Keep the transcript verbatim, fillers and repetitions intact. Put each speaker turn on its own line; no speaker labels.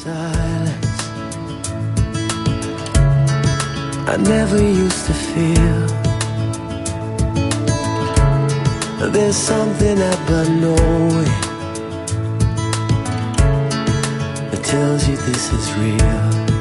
silence I never used to feel. There's something about knowing that tells you this is real.